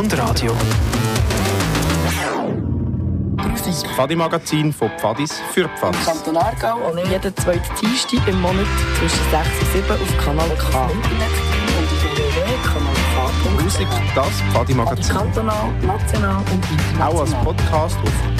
und Radio. Das Pfadi-Magazin von Pfadis für Pfadis. Im Kanton Aargau und jeden zweiten Dienstag im Monat zwischen 6 und 7 auf Kanal K. Und www.kanalk.ch. Musik, das Pfadi-Magazin. Kantonal, national und international. Auch als Podcast auf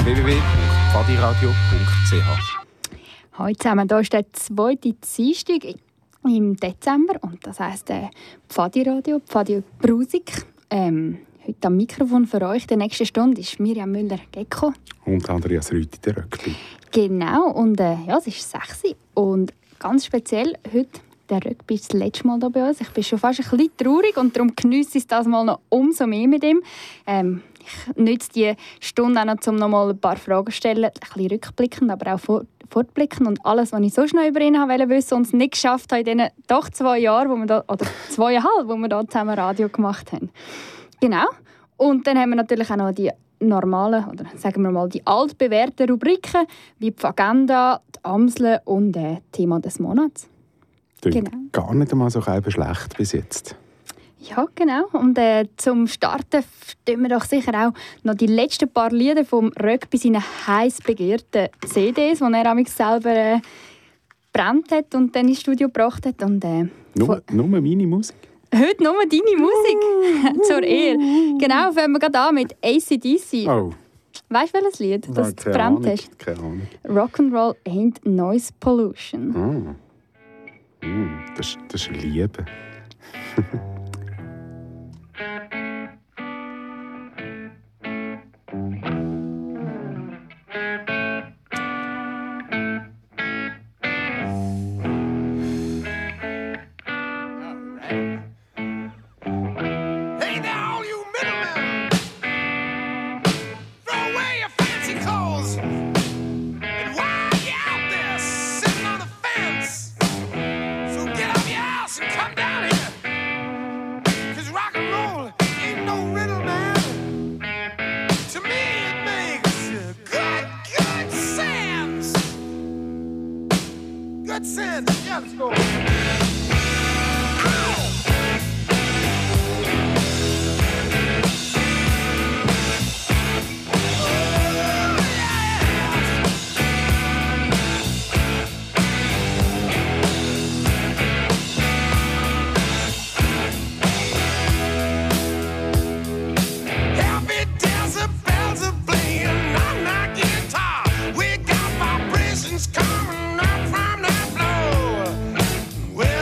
www.pfadiradio.ch. Hallo zusammen, hier ist der zweite Dienstag im Dezember und das heisst Pfadi-Radio, Pfadi Brusik. Heute am Mikrofon für euch der nächsten Stunde ist Miriam Müller-Gecko. Und Andreas Rüthi, der Röckli. Genau, und es ist 6 Uhr und ganz speziell heute der Röckli ist das letzte Mal hier bei uns. Ich bin schon fast ein bisschen traurig und darum geniesse ich das mal noch umso mehr mit ihm. Ich nutze die Stunde auch noch, um noch mal ein paar Fragen zu stellen, ein bisschen rückblickend, aber auch fortblickend und alles, was ich so schnell über ihn wollte wissen und es nicht geschafft habe in diesen doch 2 Jahren, oder 2,5, wo wir da zusammen Radio gemacht haben. Genau. Und dann haben wir natürlich auch noch die normalen, oder sagen wir mal die altbewährten Rubriken, wie die Agenda, die Amsel und Thema des Monats. Genau. Gar nicht einmal so schlecht bis jetzt. Ja, genau. Und zum Starten stellen wir doch sicher auch noch die letzten paar Lieder vom Röck bei seinen heiß begehrten CDs, die er amigs selber gebrannt hat und dann ins Studio gebracht hat. Und, nur meine Musik? Heute nur deine Musik. Zur Ehre. Genau, fangen wir gerade an mit AC/DC. Oh. Weißt du, welches Lied das du gebrannt hast? Keine Ahnung. Rock'n'Roll ain't noise pollution. Oh. Das ist Liebe. Coming up from the floor. Well,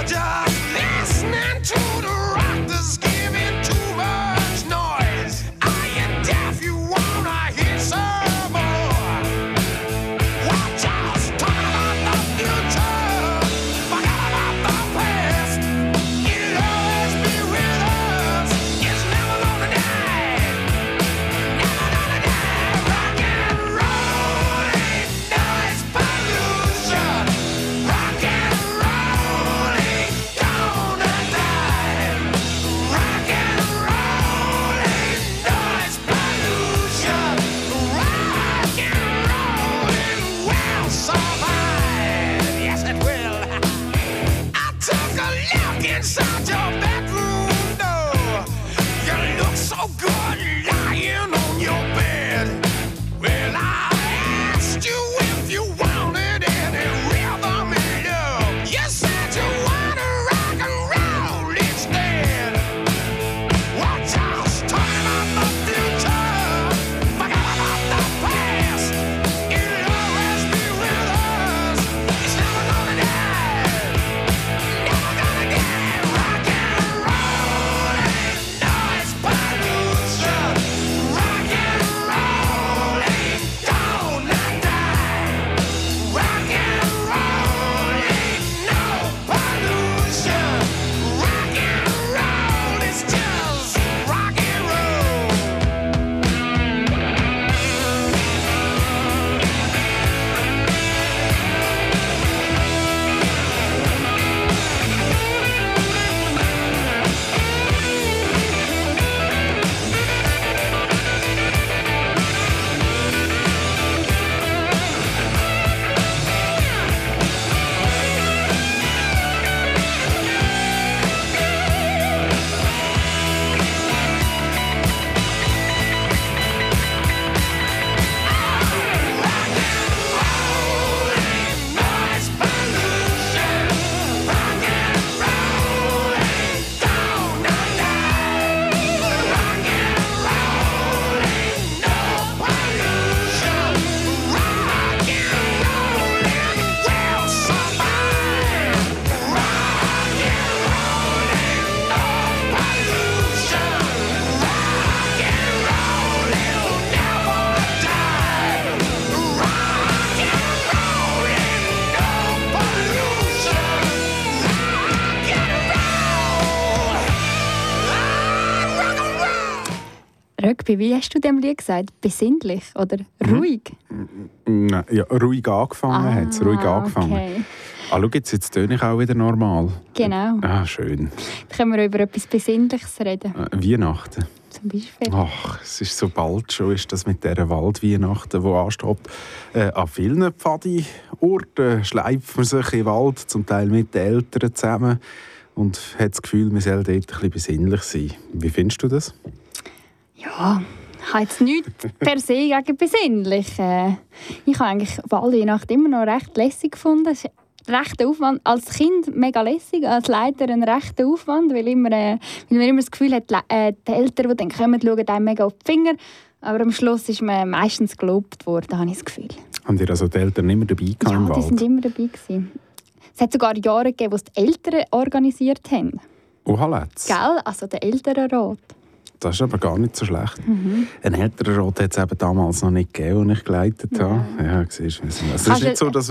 Rugby, wie hast du dem Lied gesagt? Besinnlich oder ruhig? Nein, ja, ruhig angefangen hat es. Ruhig angefangen. Okay. Ah, schau, jetzt töne ich auch wieder normal. Genau. Ah, schön. Dann können wir über etwas Besinnliches reden. Weihnachten. Zum Beispiel. Ach, es ist so bald schon, ist das mit dieser Waldweihnachten, die ansteht. An vielen Pfadi-Orten schleift man sich in den Wald, zum Teil mit den Eltern zusammen und hat das Gefühl, man soll dort ein bisschen besinnlich sein. Wie findest du das? Ja, ich habe jetzt nichts per se gegen besinnlich. Ich habe eigentlich Waldweihnachten immer noch recht lässig gefunden. Es ist ein rechter Aufwand. Als Kind mega lässig, als Leiter ein rechter Aufwand, weil man immer das Gefühl hat, die Eltern, die dann kommen, schauen einem mega auf die Finger. Aber am Schluss ist man meistens gelobt worden, habe ich das Gefühl. Haben dir also die Eltern immer dabei gehabt im Wald? Ja, die sind immer dabei gewesen. Es hat sogar Jahre gegeben, wo es die Eltern organisiert haben. Let's. Gell? Also der Elternrat. Das ist aber gar nicht so schlecht. Ein Elternrat hat es eben damals noch nicht gegeben, als ich geleitet habe. Ja, siehst du. Es ist nicht so, dass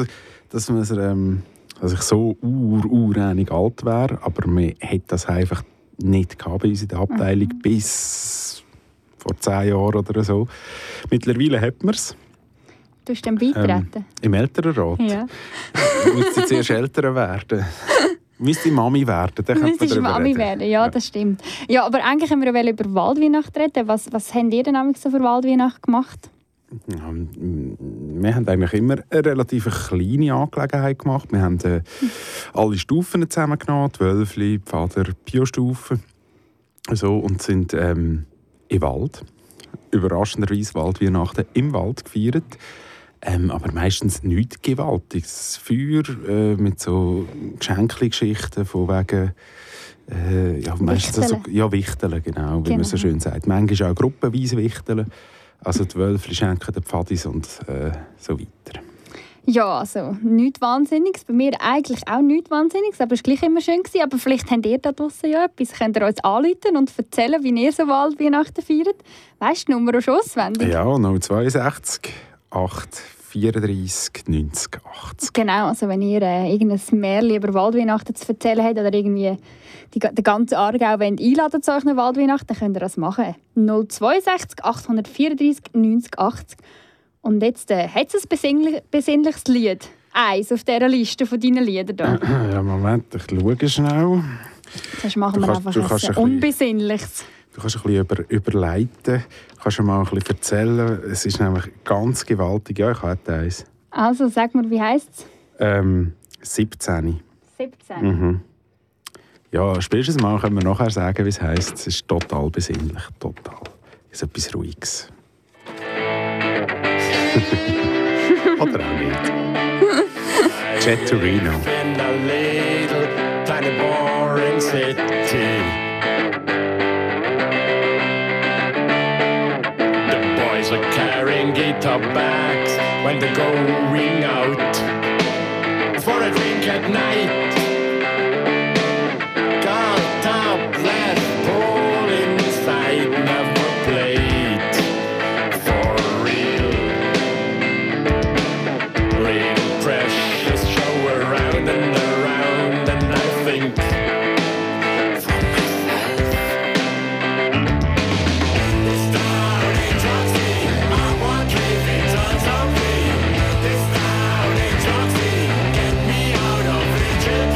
ich so ureinig alt wäre, aber man hat das einfach nicht gehabt bei uns in der Abteilung bis vor 10 Jahren oder so. Mittlerweile hat man es. Du hast dann beitreten? Im Elternrat? Ja. Müsste ich zuerst Eltern werden. Müsste Mami werden, dann könnte man darüber Mami reden. werden, ja, das stimmt. Ja, aber eigentlich haben wir über Waldweihnacht reden. Was habt ihr denn so für Waldweihnacht gemacht? Ja, wir haben eigentlich immer eine relativ kleine Angelegenheit gemacht. Wir haben alle Stufen zusammengenommen, die Wölfli, Pfader, Biostufen. So, und sind im Wald, überraschenderweise Waldweihnachten im Wald gefeiert. Aber meistens nichts Gewaltiges. Feuer mit so Geschenkli-Geschichten von wegen meistens Wichteln, genau, wie man so schön sagt. Manchmal auch gruppenweise Wichteln. Also die Wölfli schenken den Pfadis und so weiter. Ja, also nichts Wahnsinniges. Bei mir eigentlich auch nichts Wahnsinniges, aber es war gleich immer schön. Aber vielleicht habt ihr da draussen ja etwas. Könnt ihr uns anrufen und erzählen, wie ihr so Waldweihnachten feiert? Weißt du die Nummer schon auswendig? Ja, 062 834 90 80. Genau, also wenn ihr irgendein Märchen über Waldweihnachten zu erzählen habt oder irgendwie den ganzen Aargau einladen zu euch nach Waldweihnachten, dann könnt ihr das machen. 062 834 90 80. Und jetzt hat es ein besinnliches Lied. Eins auf dieser Liste von deinen Liedern hier. Ja, Moment, ich schaue schnell. Sonst machen wir einfach ein Unbesinnliches. Du kannst ein bisschen überleiten, kannst mal ein bisschen erzählen. Es ist nämlich ganz gewaltig. Ja, ich hatte eins. Also, sag mir, wie heisst es? 17. 17? Mhm. Ja, spätestens mal können wir nachher sagen, wie es heisst. Es ist total besinnlich, total. Es ist etwas Ruhiges. Oder auch nicht. Jet to Reno. In a little tiny boring city. The boys are carrying guitar bags when they're going out for a drink at night. Got up, left, pull inside, never played for real. Real precious show around and around, and I think for myself. This town ain't Joxy, I want living tons of me. This town ain't Joxy, get me out of Egypt.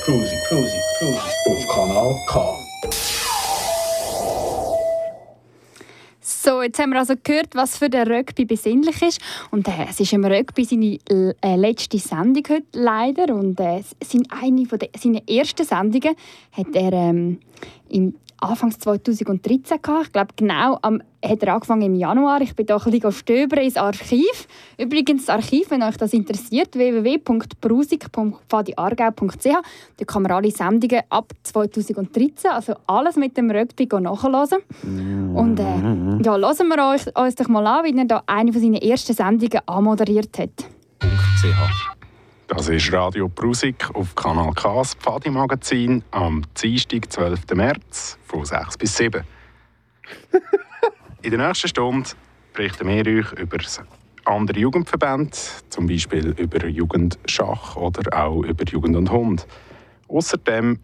Auf Kanal K. So, jetzt haben wir also gehört, was für den Rugby besinnlich ist. Und es ist im Rugby seine letzte Sendung heute leider. Und eine von seinen ersten Sendungen hat er im Anfangs 2013 gehabt. Ich glaube, hat er angefangen im Januar. Ich bin da ein bisschen stöbern ins Archiv. Übrigens, das Archiv, wenn euch das interessiert, www.brusik.fadiargau.ch. Da kann man alle Sendungen ab 2013, also alles mit dem Rugby nachhören. Und hören wir uns doch mal an, wie er da eine von seinen ersten Sendungen anmoderiert hat. Das ist Radio Brusik auf Kanal K, das Pfadi-Magazin, am Dienstag, 12. März, von 6 bis 7. In der nächsten Stunde berichten wir euch über andere Jugendverbände, zum Beispiel über Jugendschach oder auch über Jugend und Hund. Außerdem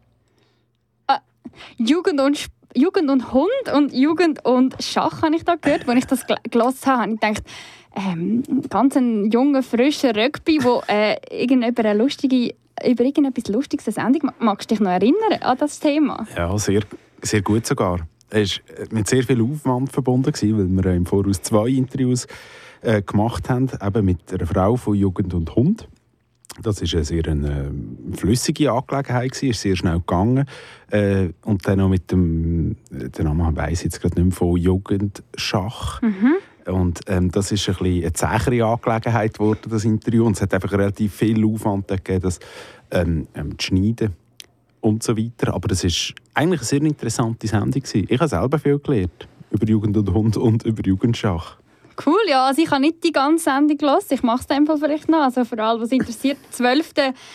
Jugend und Hund und Jugend und Schach habe ich da gehört. Als ich das gelesen habe, habe ich gedacht, ganz ein junger, frischer Rugby, der über irgendetwas Lustiges eine Sendung. Magst du dich noch erinnern an das Thema? Ja, sehr, sehr gut sogar. Es war mit sehr viel Aufwand verbunden, weil wir im Voraus 2 Interviews gemacht haben, eben mit einer Frau von Jugend und Hund. Das war eine sehr flüssige Angelegenheit, ist sehr schnell gegangen. Und dann noch mit dem Namen weiss ich jetzt gerade nicht mehr, von Jugendschach. Mhm. Und das ist eine zähere Angelegenheit geworden, das Interview. Und es hat einfach relativ viel Aufwand gegeben, das zu schneiden und so weiter. Aber es war eigentlich eine sehr interessante Sendung. Ich habe selber viel gelernt über Jugend und Hund und über Jugendschach. Cool, ja. Also ich habe nicht die ganze Sendung gehört. Ich mache es einfach vielleicht noch. Also für alle, was interessiert. 12.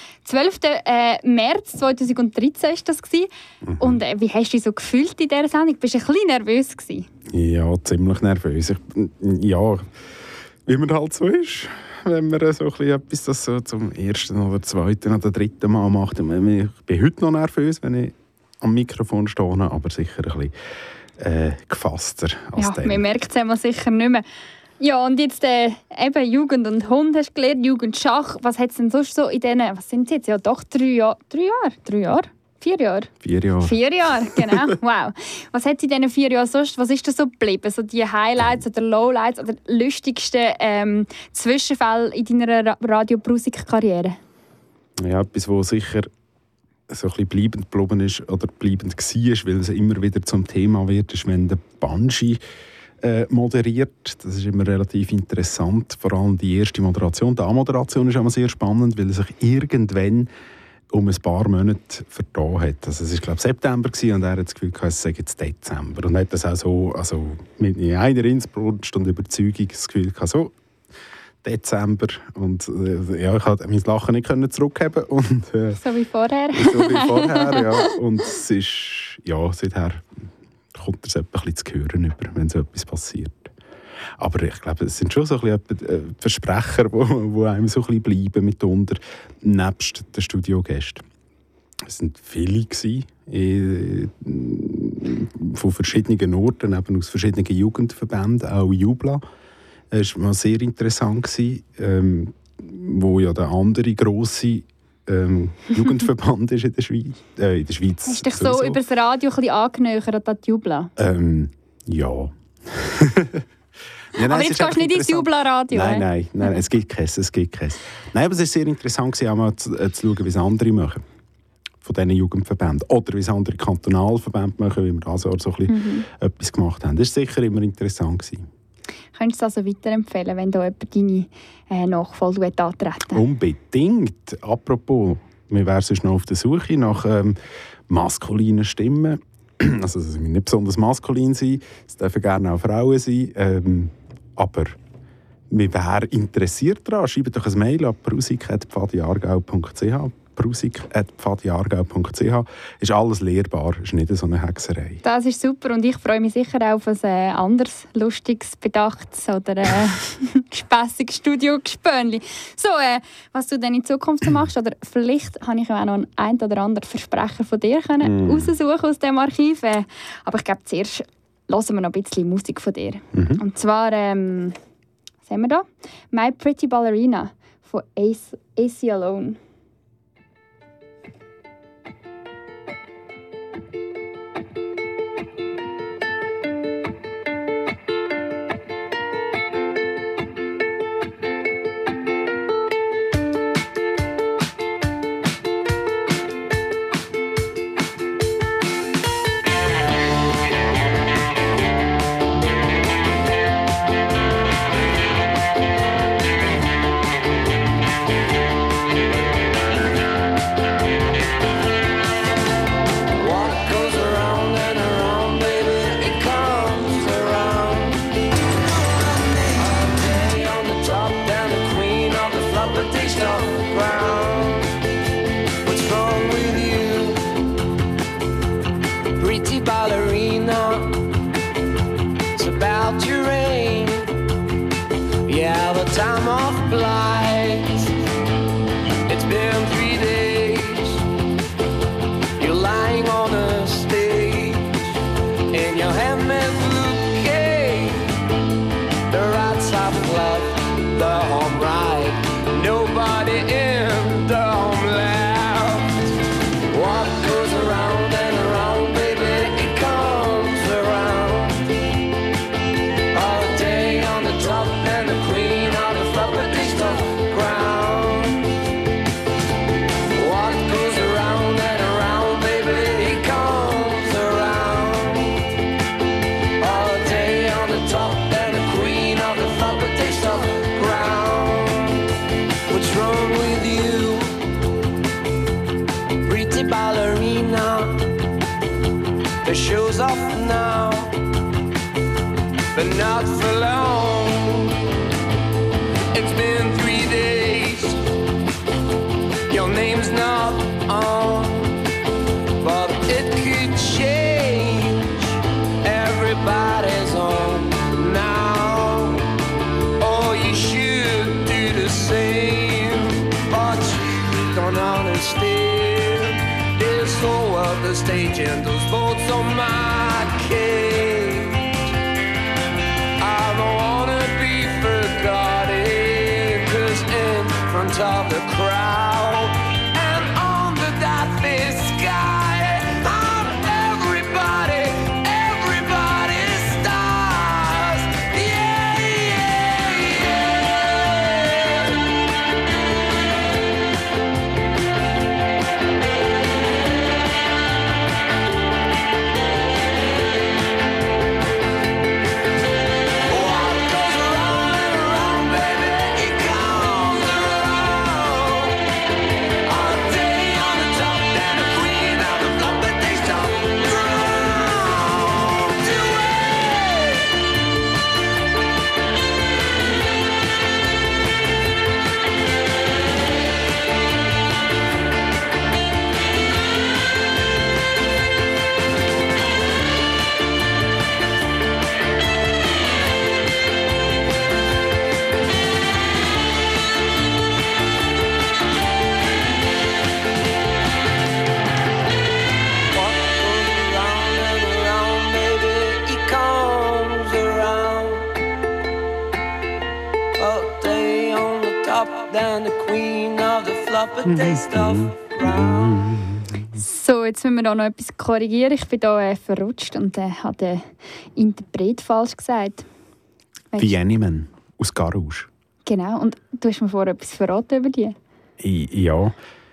März 2013 war das. Mhm. Und wie hast du dich so gefühlt in dieser Sendung? Bist du ein bisschen nervös gewesen? Ja, ziemlich nervös. Ja, wie man halt so ist. Wenn man so etwas das so zum ersten oder zweiten oder dritten Mal macht. Ich bin heute noch nervös, wenn ich am Mikrofon stehe, aber sicher ein bisschen gefasster als ja, man merkt es einmal sicher nicht mehr. Ja, und jetzt eben Jugend und Hund hast du gelernt, Jugendschach. Was hat es denn sonst so in diesen, was sind es jetzt? Ja, doch 3 Jahre. 4 Jahre? 4 Jahre. 4 Jahre, genau. Wow. Was hat es in diesen 4 Jahren sonst, was ist da so geblieben? So die Highlights oder Lowlights oder lustigsten Zwischenfälle in deiner Radio-Brusik-Karriere? Ja, etwas, was sicher so ein bisschen bleibend geblieben ist oder bleibend war, weil es immer wieder zum Thema wird, ist, wenn der Banshee moderiert. Das ist immer relativ interessant. Vor allem die erste Moderation. Die Anmoderation ist immer sehr spannend, weil er sich irgendwann um ein paar Monate vertan hat. Also es war, glaube ich, September und er hat das Gefühl, es sei jetzt Dezember. Und hat das auch so mit einer Inbrunst und Überzeugung das Gefühl gehabt, so Dezember. Und ja, ich konnte mein Lachen nicht zurückheben. Und, so wie vorher. Ja. Und es ist, ja, seither kommt es ein bisschen zu hören, über, wenn so etwas passiert. Aber ich glaube, es sind schon so ein bisschen Versprecher, die einem so ein bisschen bleiben mitunter, nebst den Studiogästen. Es waren viele von verschiedenen Orten, eben aus verschiedenen Jugendverbänden, auch Jubla. Es war sehr interessant, wo ja der andere grosse Jugendverband ist in der Schweiz. Hast du dich so über das Radio ein bisschen angenähert an die Jubla? Ja. Ja, aber jetzt gehst du nicht ins Jubla-Radio. Nein, es gibt keins. Nein, aber es war sehr interessant, auch mal zu schauen, wie es andere machen. Von diesen Jugendverbänden. Oder wie es andere Kantonalverbände machen, wie wir das Jahr so ein bisschen etwas gemacht haben. Das war sicher immer interessant. Könntest du es also weiterempfehlen, wenn da jemand deine Nachfolge antreten? Unbedingt. Apropos, wir wären sonst noch auf der Suche nach maskulinen Stimmen. Also es müssen nicht besonders maskulin sein, es dürfen gerne auch Frauen sein. Aber wir wären interessiert daran. Schreibt doch ein Mail an brusik@pfadiargau.ch. brusik@pfadiargau.ch. Ist alles lehrbar, ist nicht so eine Hexerei. Das ist super und ich freue mich sicher auch auf ein anderes, lustiges, bedachtes oder spässiges Studio-Gespönli. So, was du dann in Zukunft so machst, oder vielleicht habe ich auch noch einen oder anderen Versprecher von dir raussuchen aus dem Archiv. Aber ich glaube, zuerst hören wir noch ein bisschen Musik von dir. Mhm. Und zwar, was haben wir da? My Pretty Ballerina von AC Alone. without your rain. Yeah, the time of flight. It's been 3 days. You're lying on a stage in your handmade bouquet. The rats have left the home right. Nobody in the home left. What goes around and around, baby, it comes around. All day on the top and the queen of the flopper taste of ground. What goes around and around, baby, it comes around. All day on the top and the queen of the flopper taste of ground. What's wrong with you, pretty ballerina? The show's off now, but not for long. It's been 3 days. Your name's not on, but it could change. Everybody's on now. Oh, you should do the same, but you don't understand. This whole world, the stage, and those boats on my cage. I don't wanna be forgotten, 'cause in front of the crowd and under that big sky, I'm everybody, everybody's stars. Yeah, yeah, yeah. What goes around and around, baby, it comes around. All day on the top and the queen of the flopper taste of ground. Do it. What goes around and around, baby, it comes around. All day on the top, then the queen of the flopper taste of ground. So, jetzt müssen wir auch noch etwas korrigieren. Ich bin hier verrutscht und habe den Interpret falsch gesagt. Weißt The du? Animan aus Garage. Genau, und du hast mir vorher etwas verraten über die. Ja.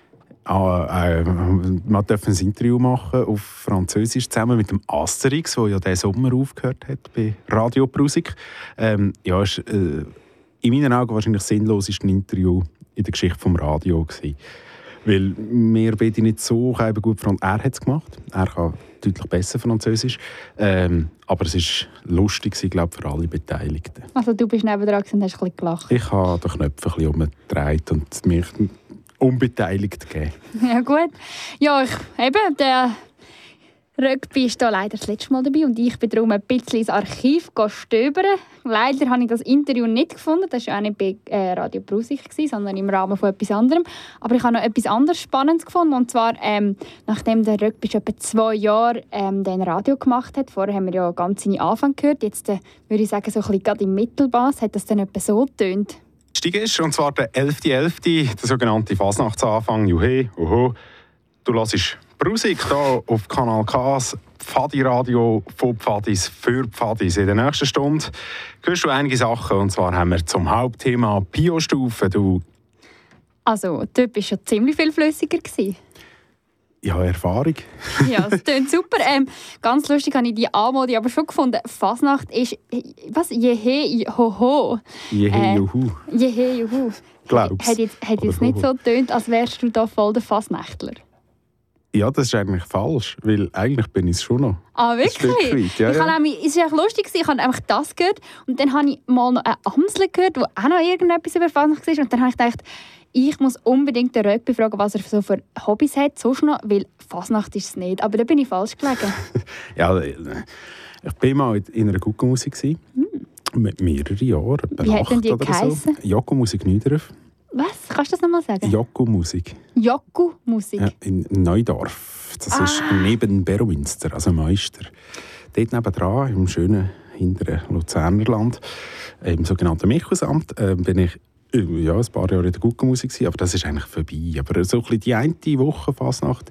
Man durfte ein Interview machen auf Französisch zusammen mit dem Asterix, der ja diesen Sommer aufgehört hat bei Radio Brusik. Ja, ist, in meinen Augen wahrscheinlich das sinnloseste Interview in der Geschichte des Radio gewesen. Weil wir beide nicht so gut verstanden. Er hat es gemacht. Er kann deutlich besser Französisch. Aber es war lustig, glaube ich, für alle Beteiligten. Also du bist nebendran und hast ein bisschen gelacht. Ich habe den Knöpfe ein bisschen umgedreht und mich unbeteiligt gegeben. Ja gut. Ja, der Rugby ist da leider das letzte Mal dabei und ich bin darum ein bisschen ins Archiv stöbern. Leider habe ich das Interview nicht gefunden. Das war auch nicht bei Radio Brusik, sondern im Rahmen von etwas anderem. Aber ich habe noch etwas anderes Spannendes gefunden. Und zwar, nachdem der Rugby schon etwa 2 Jahre den Radio gemacht hat, vorher haben wir ja ganz seine Anfang gehört, jetzt würde ich sagen, so ein bisschen gerade im Mittelbass, hat das dann etwa so getönt. Ist, und zwar der 11.11., der sogenannte Fasnachtsanfang. Juhe, oho. Du hörst Brusik hier auf Kanal K, Pfadi-Radio von Pfadis für Pfadis. In der nächsten Stunde hörst du einige Sachen. Und zwar haben wir zum Hauptthema Pio-Stufe. Also, dort warst du schon ziemlich viel flüssiger gewesen. Ja, Erfahrung. Ja, das klingt super. Ganz lustig habe ich die Anmode aber schon gefunden. Fasnacht ist, was? Jehe, hoho. Jehe, juhu. Jehe, juhu. Glaubst du? Hat jetzt nicht so getönt, als wärst du da voll der Fasnächtler. Ja, das ist eigentlich falsch, weil eigentlich bin ich es schon noch. Ah, wirklich? Ja, es war lustig, ich habe einfach das gehört und dann habe ich mal noch eine Amsel gehört, die auch noch irgendetwas über Fasnacht war und dann habe ich gedacht, ich muss unbedingt den Rögbi fragen, was er so für Hobbys hat, sonst noch, weil Fasnacht ist es nicht. Aber da bin ich falsch gelegen. Ja, ich war mal in einer Guckenmusik. Mit mehreren Jahren, etwa Wie hat 8 denn die oder so. geheissen? Joko Musik Neudorf. Was? Kannst du das nochmal sagen? Joko Musik. Joko-Musik. Ja, in Neudorf. Das ist neben Beromünster, also Meister. Dort nebendran, im schönen hinteren Luzernerland, im sogenannten Michusamt, bin ich ein paar Jahre in der Guckenmusik gewesen, aber das ist eigentlich vorbei. Aber so ein bisschen die eine Woche Fasnacht,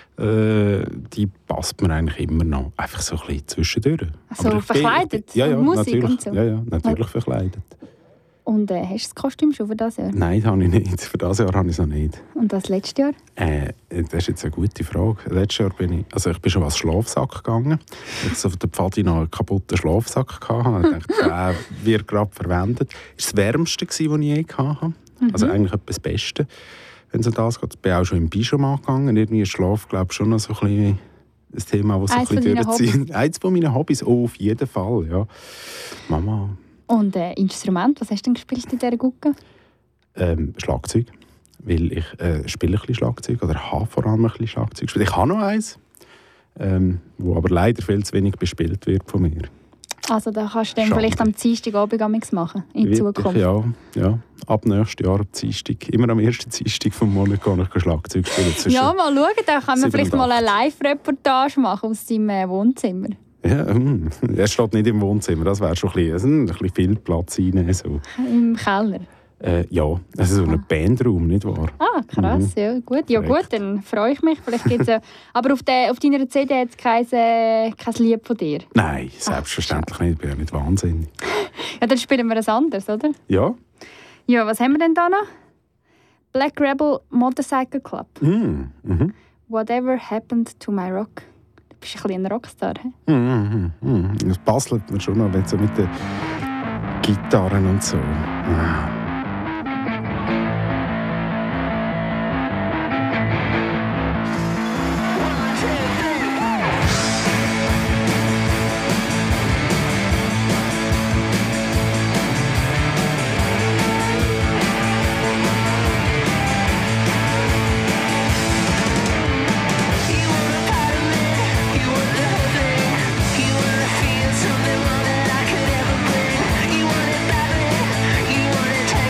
die passt mir eigentlich immer noch. Einfach so ein bisschen zwischendurch. Also Aber verkleidet? Ja, Musik natürlich, und so? ja, natürlich verkleidet. Und hast du das Kostüm schon für das Jahr? Nein, das habe ich nicht. Für dieses Jahr habe ich es noch nicht. Und das letzte Jahr? Das ist jetzt eine gute Frage. Letztes Jahr bin ich schon als Schlafsack gegangen. Ich so auf der Pfadi noch einen kaputten Schlafsack hatte. Ich dachte, der wird gerade verwendet. Das war das Wärmste, was ich je hatte. Also eigentlich etwas das Beste, wenn es um das geht. Ich bin auch schon im Pyjama gegangen. Irgendwie ist Schlaf, glaube ich, schon noch so ein bisschen ein Thema, das so ein bisschen durchzieht. Eins von meinen Hobbys, auf jeden Fall, ja. Mama. Und Instrument, was hast du denn gespielt in dieser Gucke? Schlagzeug. Weil ich spiele ein bisschen Schlagzeug oder habe vor allem ein bisschen Schlagzeug gespielt. Ich habe noch eins, wo aber leider viel zu wenig bespielt wird von mir. Also da kannst du dann Schade. vielleicht am Dienstagabend machen, in Zukunft. Ja. Ab nächstes Jahr am Dienstag. Immer am ersten Dienstag vom Monat kann ich Schlagzeug spielen. Ja, mal schauen, da kann man 7 vielleicht und mal 8. eine Live-Reportage machen aus seinem Wohnzimmer. Ja, er steht nicht im Wohnzimmer, das wäre schon ein bisschen viel Platz rein. So. Im Keller. Ja, also so ein Bandraum, nicht wahr? Ah, krass, ja gut. Ja gut, dann freue ich mich. Vielleicht gibt's ja. Aber auf deiner CD hat es kein Lied von dir. Nein, selbstverständlich nicht. Ich bin ja nicht wahnsinnig. Ja, dann spielen wir ein anderes, oder? Ja? Ja, was haben wir denn da noch? Black Rebel Motorcycle Club. Whatever Happened to My Rock. Du bist ein bisschen ein Rockstar, he? Das passt mir schon noch, wenn so mit den Gitarren und so. You wanted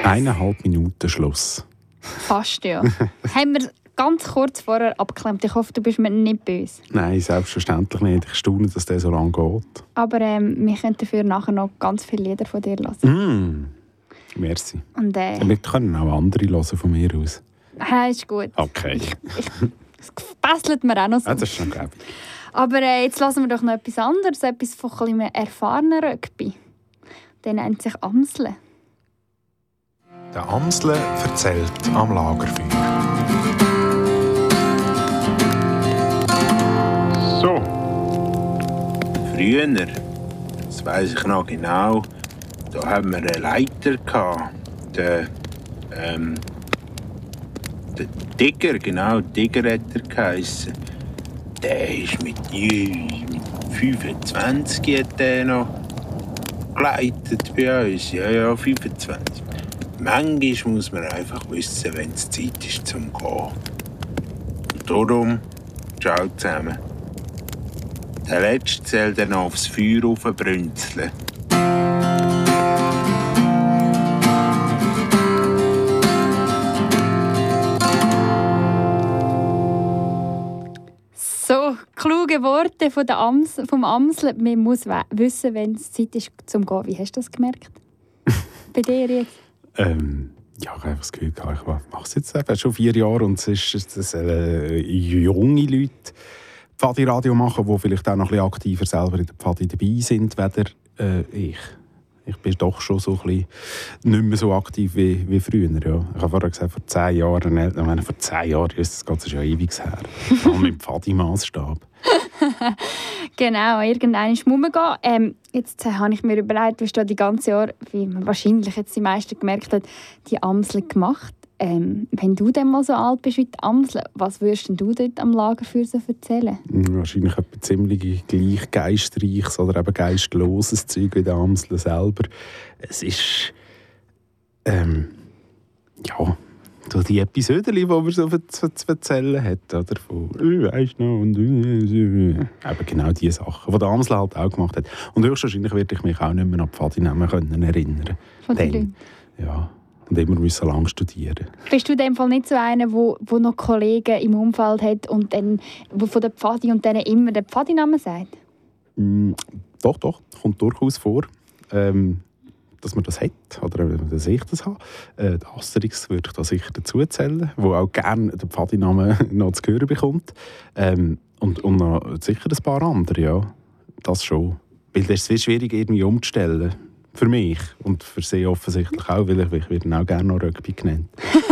1,5 Minuten Schluss. Fast, ja. Haben wir ganz kurz vorher abgeklemmt. Ich hoffe, du bist mir nicht böse. Nein, selbstverständlich nicht. Ich staune, dass der so lange geht. Aber wir können dafür nachher noch ganz viele Lieder von dir hören. Merci. Und, wir können auch andere hören von mir aus. Ist gut. Okay. Das passelt mir auch noch so. Das ist schon gut. Aber jetzt hören wir doch noch etwas anderes, etwas von ein bisschen erfahrener Rugby. Der nennt sich Amsle. Der Amsle erzählt am Lagerfeuer. So. Früher, das weiss ich noch genau, da haben wir einen Leiter gehabt. Der Digger, genau, Digger hat er geheissen. Der ist mit 25 hat der noch geleitet bei uns. Ja, 25. Manchmal muss man einfach wissen, wenn es Zeit ist zum Gehen. Und darum, ciao zusammen. Der Letzte soll dann aufs Feuer raufbrünzeln. So, kluge Worte von vom Amsel. Man muss wissen, wenn es Zeit ist zum Gehen. Wie hast du das gemerkt? Bei dir jetzt? Ja, ich habe einfach das Gefühl, ich mache es jetzt schon 4 Jahre und es ist junge Leute Pfadi-Radio machen, die vielleicht auch noch ein bisschen aktiver selber in der Pfadi dabei sind, weder ich. Ich bin doch schon so ein bisschen nicht mehr so aktiv wie früher. Ja. Ich habe vorher gesagt, vor 10 Jahren, vor 10 Jahren ist das schon ewig her. Vor allem im Pfadi-Massstab. Genau, irgendwann muss man gehen. Jetzt habe ich mir überlegt, du hast die ganze Jahr, wie man wahrscheinlich jetzt die meisten gemerkt hat, die Amsel gemacht. Wenn du dann mal so alt bist wie die Amsel, was würdest du dort am Lagerfeuer so erzählen? Wahrscheinlich etwas ziemlich gleich geistreiches oder eben geistloses Zeug wie die Amsel selber. Es ist so die Episoden, die man so zu erzählen hat, oder? Von «Weisst noch» und eben genau die Sachen, die der Amsel halt auch gemacht hat. Und höchstwahrscheinlich werde ich mich auch nicht mehr an die Pfadi-Namen erinnern. Von den ja. Und immer müssen lang studieren. Bist du in dem Fall nicht so einer, wo noch Kollegen im Umfeld hat und dann von der Pfadi und denen immer den Pfadi-Namen sagt? Doch, kommt durchaus vor, dass man das hat oder dass ich das habe. Der Asterix würde ich da sicher dazu zählen, wo auch gerne den Pfadi-Namen noch zu hören bekommt. Und noch sicher ein paar andere, ja. Das schon. Weil das ist sehr schwierig irgendwie umzustellen. Für mich und für sie offensichtlich auch, weil ich werde auch gerne noch Rugby genannt.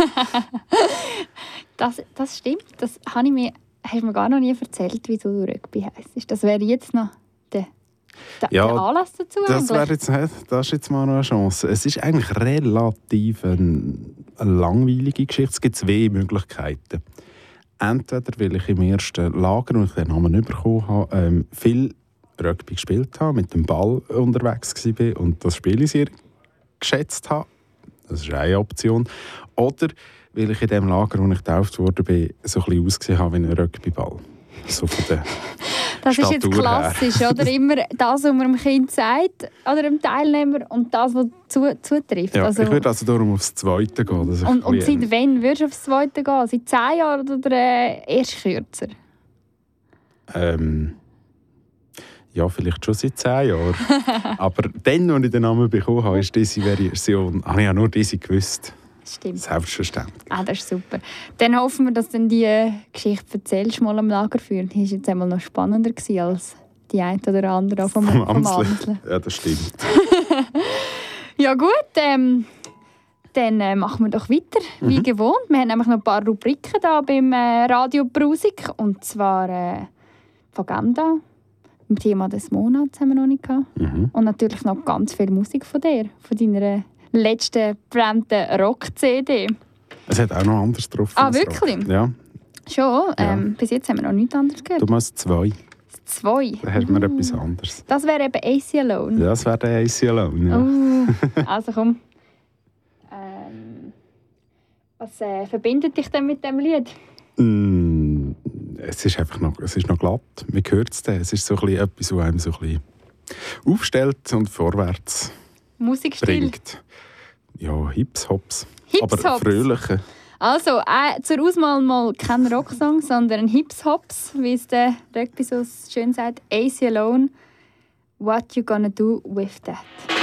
Das stimmt. Das hast du mir gar noch nie erzählt, wieso du Rugby heisst. Das wäre jetzt noch der Anlass dazu. Das ist jetzt mal noch eine Chance. Es ist eigentlich relativ eine langweilige Geschichte. Es gibt 2 Möglichkeiten. Entweder, weil ich im ersten Lager, und ich den Namen bekommen habe, viel Rugby gespielt habe, mit dem Ball unterwegs war und das Spiel sehr geschätzt habe. Das ist eine Option. Oder weil ich in dem Lager, wo ich getauft wurde, so ein bisschen ausgesehen habe wie ein Rugbyball. So von der das Statur ist jetzt klassisch, oder? Immer das, was man dem Kind sagt, oder dem Teilnehmer, und das, was zutrifft. Ja, also, ich würde also darum aufs Zweite gehen. Und seit wann würdest du aufs Zweite gehen? Seit 10 Jahren oder erst kürzer? Ja, vielleicht schon seit 10 Jahren. Aber dann, als ich den Namen bekommen habe, ist diese Version, habe ich ja nur diese gewusst. Stimmt. Selbstverständlich. Das ist super. Dann hoffen wir, dass du die Geschichte erzählst, mal am Lagerfeuer. Die war jetzt einmal noch spannender als die eine oder andere vom Amsel. Ja, das stimmt. Ja gut, dann machen wir doch weiter, wie gewohnt. Wir haben nämlich noch ein paar Rubriken da beim Radio Brusik. Und zwar von Agenda. Im Thema des Monats haben wir noch nicht gehabt. Und natürlich noch ganz viel Musik von dir, von deiner letzten gebrannten Rock-CD. Es hat auch noch anders drauf. Wirklich? Rock. Ja. Schon? Ja. Bis jetzt haben wir noch nichts anderes gehört. Du machst 2. 2? Dann hast du mir etwas anderes. Das wäre eben AC Alone. Das wäre der AC Alone, ja. Also komm. Was verbindet dich denn mit diesem Lied? Es ist einfach noch glatt. Man hört es dann. Es ist so ein bisschen etwas, was einem so ein bisschen aufstellt und vorwärts Musikstil? bringt. Ja, Hips-Hops. Hips-Hops. Aber fröhliche. Also, zur Auswahl mal kein Rocksong, sondern ein Hips-Hops, wie es der Rugby so schön sagt. AC Alone, What You Gonna Do With That?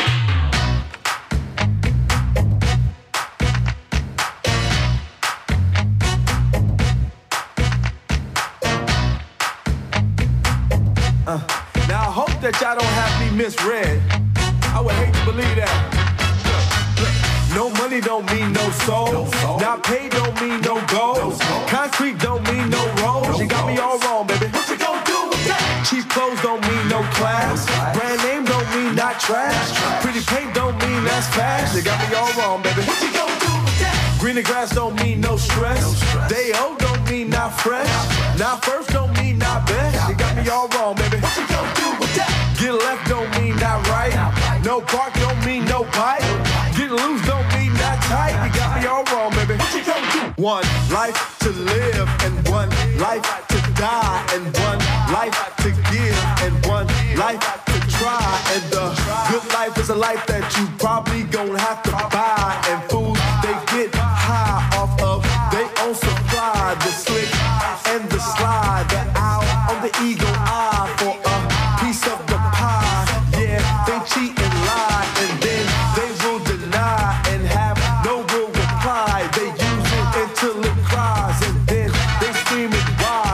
Now I hope that y'all don't have me misread. I would hate to believe that. No money don't mean no soul. Not paid don't mean no goals. Concrete don't mean no roads. You got me all wrong, baby. What you gonna do with that? Cheap clothes don't mean no class. Brand name don't mean not trash. Pretty paint don't mean that's fast. You got me all wrong, baby. What you gonna do with that? Greener grass don't mean no stress. Day old don't mean not fresh. Not first don't mean not best. You got me all wrong, baby. What you gonna do with that? Get left don't mean not right. No bark don't mean no bite. Get loose don't mean not tight. You got me all wrong, baby. What you gonna do? One life to live and one life to die and one life to give and one life to try. And the good life is a life that you probably gonna have to buy. And food they get high off of they own supply. The slick and the slide, the owl on the eagle eye for a piece of the pie. Yeah, they cheat and lie and then they will deny and have no real reply. They use it until it cries and then they scream it why.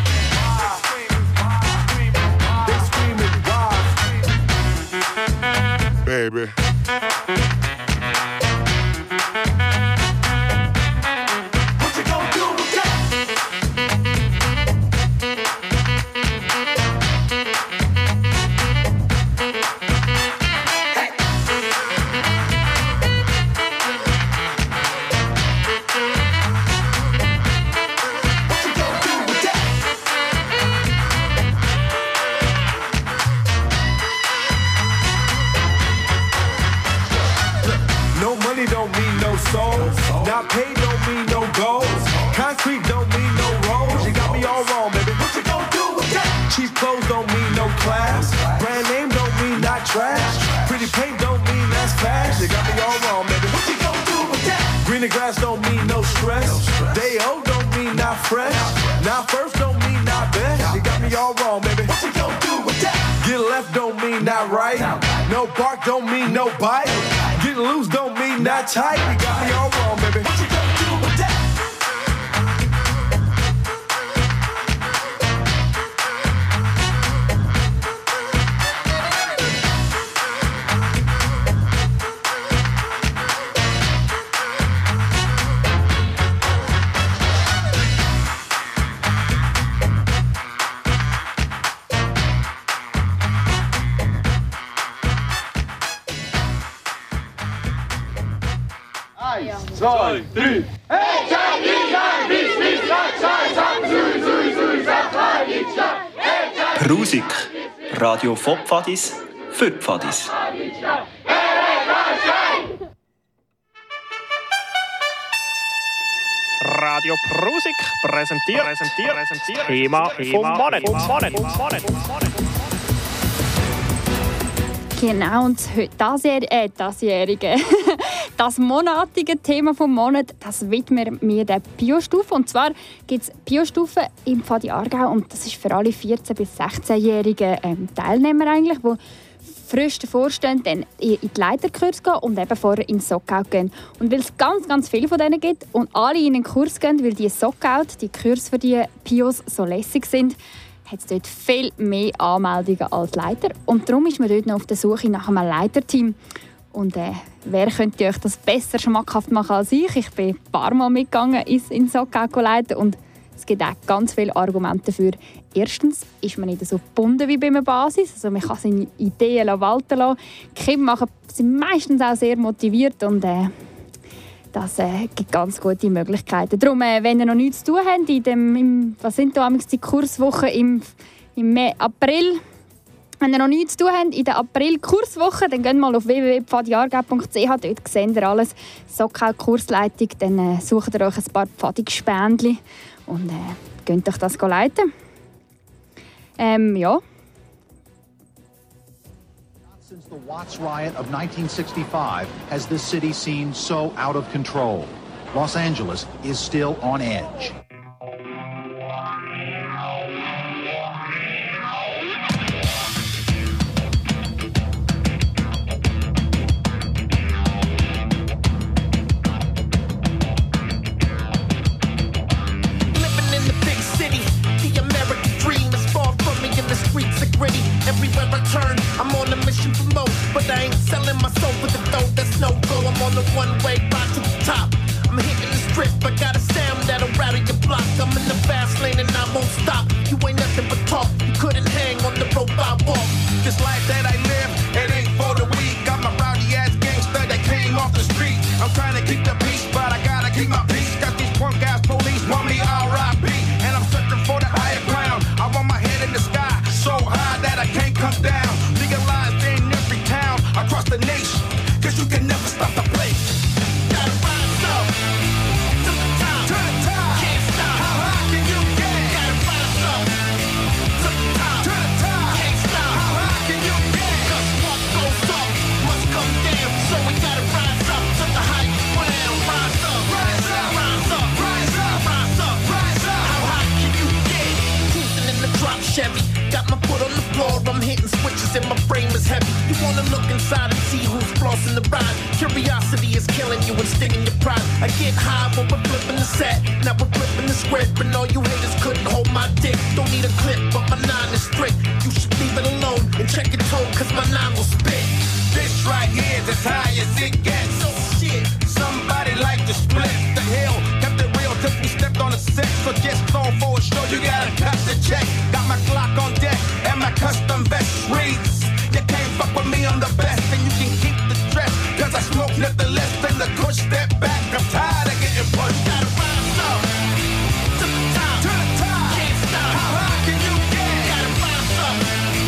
They scream it why. Baby. Not paid don't mean no goals. Concrete don't mean no roads. You got me all wrong, baby. What you gonna do with that? Cheap clothes don't mean no class. Brand name don't mean not trash. Pretty paint don't mean that's fast. You got me all wrong, baby. What you gonna do with that? Greener grass don't mean no stress. Day old don't mean not fresh. Not first don't mean not best. You got me all wrong, baby. What you gonna do with that? Get left don't mean not right. No bark don't mean no bite. Get loose don't mean not tight. You got me all wrong, baby. What you gonna do with that? Zwei, drei. Hey, Jack, Jack, bis, Jack, Jack, Sui, Jack, Prusik, Radio von Pfadis für Pfadis. Radio Prusik präsentiert Thema vom Monat. Genau, und das monatige Thema vom Monat, das widmen wir der Bio-Stufe. Und zwar gibt es Bio-Stufen im Pfadi Aargau und das ist für alle 14- bis 16-jährigen Teilnehmer eigentlich, die frisch davor stehen, dann in die Leiterkurs gehen und eben vorher in den Sockout gehen. Und weil es ganz, ganz viele von denen gibt und alle in den Kurs gehen, weil die Sockout, die Kurs für die Pios so lässig sind, hat es dort viel mehr Anmeldungen als Leiter. Und darum ist man dort noch auf der Suche nach einem Leiterteam. Und wer könnte euch das besser schmackhaft machen als ich? Ich bin ein paar Mal mitgegangen in Sockout leiten und es gibt auch ganz viele Argumente dafür. Erstens ist man nicht so gebunden wie bei einer Basis. Also man kann seine Ideen walten lassen. Die Kinder sind meistens auch sehr motiviert und das gibt ganz gute Möglichkeiten. Darum, wenn ihr noch nichts zu tun habt, was sind da die Kurswochen im April? Wenn ihr noch nichts zu tun habt in der April-Kurswoche, dann geht mal auf www.pfadiargau.ch. Dort seht ihr alles. Sockout-Kursleitung. Dann sucht ihr euch ein paar Pfadi-Gespendli und könnt euch das leiten. Ja. Since the Watts riot of 1965 has this city seemed so out of control. Los Angeles is still on edge. Everywhere I turn, I'm on a mission for more. But I ain't selling my soul with the dough, that's no go. I'm on the one-way ride to the top. I'm hitting the strip, I got a sound that'll rattle your block. I'm in the fast lane and I won't stop. You ain't nothing but talk, you couldn't hang on the rope I walk. This life that I live, it ain't for the weak. I'm a rowdy-ass gangster that came off the street. I'm trying to keep the peace, but I gotta keep my peace. Got these punk-ass police want me R.I.P. And I'm searching for the higher ground. I want my head in the sky, so high that I can't come down. Legalized in every town across the nation, cause you can never stop the place. Gotta rise up to the top, can't stop. How high can you get? Gotta rise up to the top, can't stop. How high can you get? Cause what goes up must come down, so we gotta rise up to the high ground. Rise up, rise up, rise up, rise up, rise up, rise up. How high can you get? Cruising in the drop Chevy, got my foot on the floor, I'm hitting switches and my frame is heavy. You wanna look inside and see who's flossing the ride. Curiosity is killing you and stinging your pride. I get high when we're flipping the set, now we're flipping the script. And all you haters couldn't hold my dick. Don't need a clip, but my 9 is strict. You should leave it alone and check your tone, cause my 9 will spit. This right here is as high as it gets. So shit, somebody like to split the hill. Kept it real till we stepped on the set. So just throw for a show, you gotta cut the check. Got my Glock on deck and my custom vest reads. You can't fuck with me, I'm the best. And you can keep the dress, cause I smoke nothing less than the kush. Step back, I'm tired of getting punched. gotta rise up to the top, can't stop. How high can you get? Gotta rise up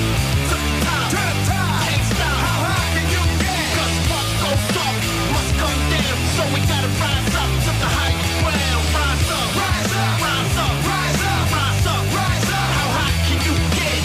to the top, can't stop. How high can you get? Cause what goes up must come down, so we gotta rise up to the high ground. Rise up, Rise up, rise up, rise up, rise up, rise up. How high can you get?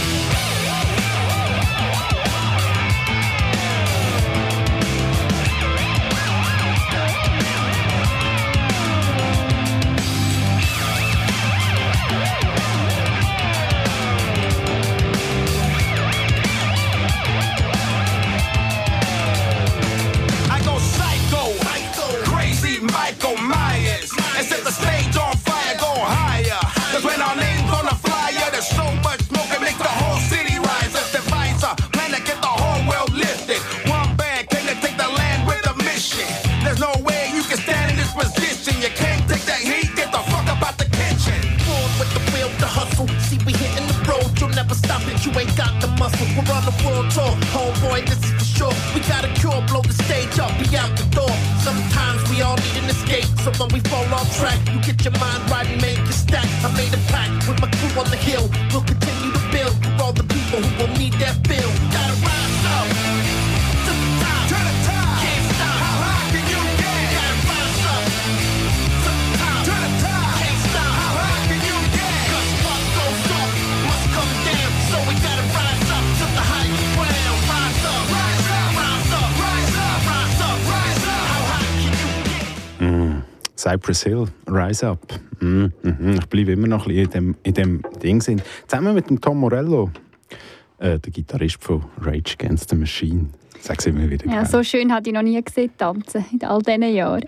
I go psycho, crazy Michael Myers, and set the stage on fire, go higher. Cause when our name's on the flyer, there's so much smoke it makes the whole city rise. As divisor, plan to get the whole world lifted. One band came to take the land with a mission. There's no way you can stand in this position. You can't take that heat, get the fuck up out the kitchen. Born with the will to hustle. See, we hitting the road, you'll never stop it. You ain't got the muscle. We're on the world tour, homeboy, this is for sure. We got a cure, blow the stage up, we out the door. Sometimes we all need an escape, so when we fall off track, you get your mind right and make a stack. I made a pact with my crew on the hill. We'll continue to build for all the people who will need that bill. Gotta rise up to the top, can't stop. How high can you get? Gotta rise up to the top, can't stop. How high can you get? Cause what goes up must come down, so we gotta rise up to the high ground. Rise up, Rise up, rise up, rise up, rise up, rise up. How high can you get? Cypress Hill, Rise Up. Ich bleibe immer noch ein bisschen in dem Ding. Zusammen mit dem Tom Morello, der Gitarrist von Rage Against the Machine. Sag's immer wieder. Ja, so schön hatte ich noch nie gesehen tanzen in all diesen Jahren.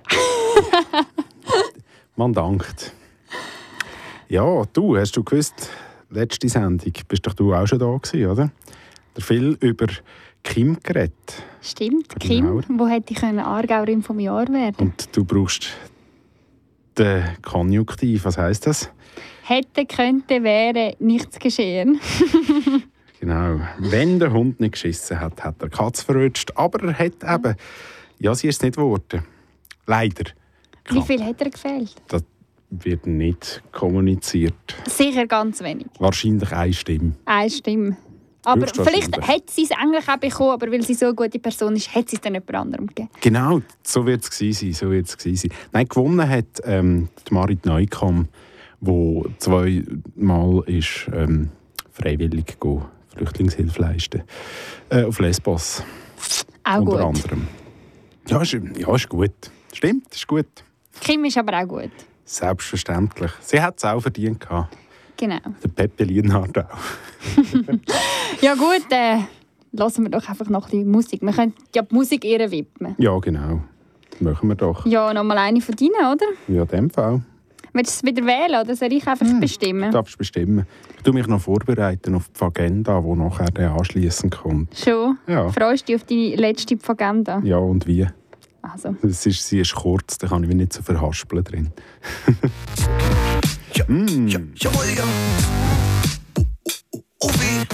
Man dankt. Ja, du, hast du gewusst, letzte Sendung, bist doch du auch schon da gewesen, oder? Der viel über Kim geredet. Stimmt, Kim, wo hätte ich Aargauerin vom Jahr werden? Und du brauchst den Konjunktiv, was heisst das? Hätte, könnte, wäre nichts geschehen. Genau. Wenn der Hund nicht geschissen hat, hat er die Katze verrutscht. Aber er hat eben... Ja, sie ist es nicht geworden. Leider. Wie viel hat er gefehlt? Das wird nicht kommuniziert. Sicher ganz wenig. Wahrscheinlich eine Stimme. Eine Stimme. Aber vielleicht hat sie es eigentlich auch bekommen, aber weil sie so eine gute Person ist, hat sie es dann jemand anderem gegeben. Genau, so wird es gewesen sein. Nein, gewonnen hat die Marit Neukomm, die 2-mal ist, freiwillig Flüchtlingshilfe leisten auf Lesbos. Auch unter gut. anderem. Ja, ist gut. Stimmt, ist gut. Kim ist aber auch gut. Selbstverständlich. Sie hat es auch verdient gehabt. Genau. Der Peppe Lienhardt auch. Ja gut, lassen wir doch einfach noch ein bisschen Musik. Wir können ja die Musik ihr widmen. Ja, genau. Das machen wir doch. Ja, nochmal eine von deinen, oder? Ja, in dem Fall. Willst du es wieder wählen oder soll ich einfach bestimmen? Du darfst bestimmen. Ich tue mich noch vorbereiten auf die Agenda, die nachher dann anschliessend kommt. Schon? Ja. Freust du dich auf deine letzte Agenda? Ja, und wie? Also. Sie ist kurz, da kann ich mich nicht so verhaspeln drin. Jawohl, ja. Oh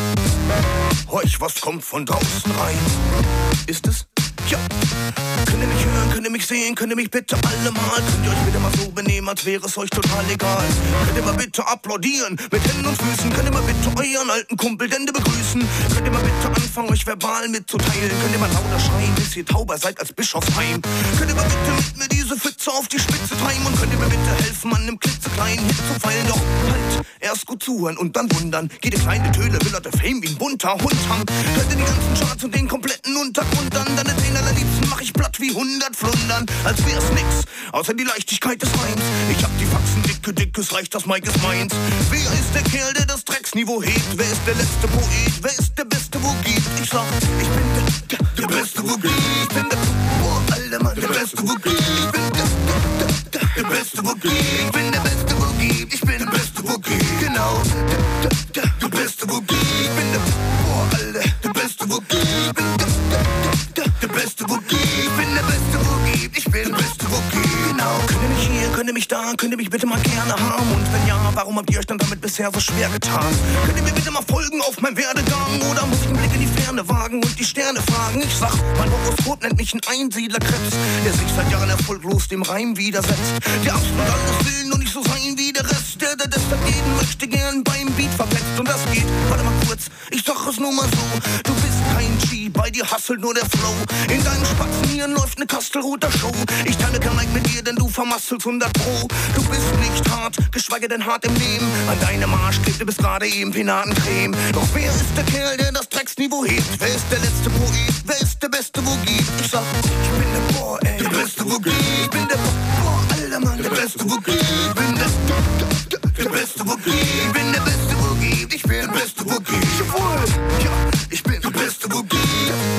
weh. Horch, was kommt von draußen rein? Ist es? Ja. Könnt ihr mich hören, könnt ihr mich sehen, könnt ihr mich bitte alle mal? Könnt ihr euch bitte mal so benehmen, als wäre es euch total egal? Könnt ihr mal bitte applaudieren, mit Händen und Füßen? Könnt ihr mal bitte euren alten Kumpel Dende begrüßen? Könnt ihr mal bitte anfangen, euch verbal mitzuteilen? Könnt ihr mal lauter schreien, bis ihr tauber seid als Bischofsheim? Könnt ihr mal bitte mit mir diese Pfütze auf die Spitze treiben? Und könnt ihr mir bitte helfen, an einem klitzekleinen Hit zu feilen? Doch halt, erst gut zuhören und dann wundern. Jede kleine Töle will der Fame wie ein bunter Hund haben. Hört ihr die ganzen Charts und den kompletten Untergrund an? Dann den allerliebsten mach ich platt wie 100 Flundern. Als wär's nix, außer die Leichtigkeit des Reims. Ich hab die Faxen dicke, dickes Reich, das Mike ist meins. Wer ist der Kerl, der das Drecksniveau hebt? Wer ist der letzte Poet? Wer ist der Beste, wo geht? Ich sag, ich bin der Beste, wo geht. Ich bin der, boah, Alter Mann, der Beste, wo geht. Ich bin der Beste, wo geht. Ich bin der Beste, wo geht. Ich bin der Beste, wo geht. Genau, der Beste, wo geht. Ich bin der, boah, Alter, der Beste, wo geht. Ich bin der Beste, wo geht. Ich bin der Beste, wo geht. Ich bin der Beste, wo geht. Genau. Könnt ihr mich hier, könnt ihr mich da, könnt ihr mich bitte mal gerne haben? Und wenn ja, warum habt ihr euch dann damit bisher so schwer getan? Könnt ihr mir bitte mal folgen auf meinem Werdegang? Oder muss ich einen Blick in die Ferne wagen und die Sterne fragen? Ich sag, mein Horoskop nennt mich ein Einsiedlerkrebs, der sich seit Jahren erfolglos dem Reim widersetzt. Der absolut alles will, nur nicht so sein wie der Rest. Der deshalb jeden möchte gern beim Beat verpetzt. Und das geht, warte mal kurz, ich sag es nur mal so. Du bist kein G, bei dir hustelt nur der Flow. In deinen Spatznieren läuft ne Kastelroter Show. Ich teile kein Mic mit dir, denn du vermasselst 100 Pro. Du bist nicht hart, geschweige denn hart im Leben. An deinem Arsch klebt du bis gerade eben Penatencreme. Doch wer ist der Kerl, der das Drecksniveau hebt? Wer ist der letzte Poet? Wer ist der Beste, wo geht? Ich sag, ich bin der Boah, ey, der Beste, wo geht. Ich bin der Boah, Alter Mann, der Beste, wo geht. Ich bin der Beste, wo geht. Ich bin der Beste, wo geht. Ich bin der Beste, wo geht. Jawohl, ja, ich bin der Beste, wo geht.